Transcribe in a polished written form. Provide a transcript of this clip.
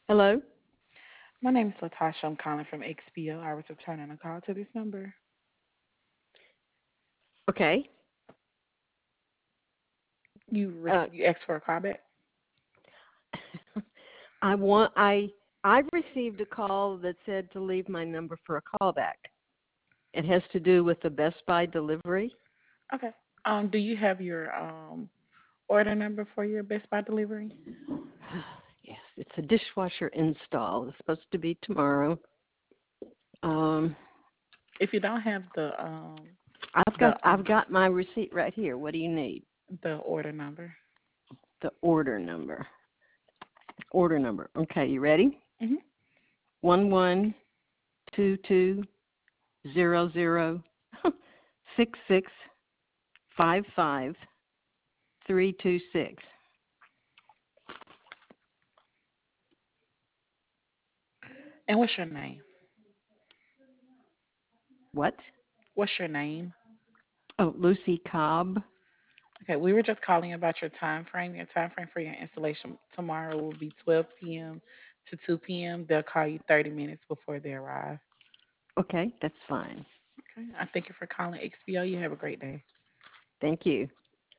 Hello? My name is Latasha. I'm calling from XPO. I was returning a call to this number. Okay. Uh, You asked for a call back? I received a call that said to leave my number for a callback. It has to do with the Best Buy delivery. Okay. Do you have your order number for your Best Buy delivery? Yes, it's a dishwasher install. It's supposed to be tomorrow. Um, If you don't have I've the got I've got my receipt right here. What do you need? the order number. The order number. Order number. Okay, you ready? Mhm. 1122006655 326. And what's your name? What? What's your name? Oh, Lucy Cobb. Okay, we were just calling about your time frame. Your time frame for your installation tomorrow will be 12 p.m. to 2 p.m. They'll call you 30 minutes before they arrive. Okay, that's fine. Okay. I thank you for calling XPO. You have a great day. Thank you.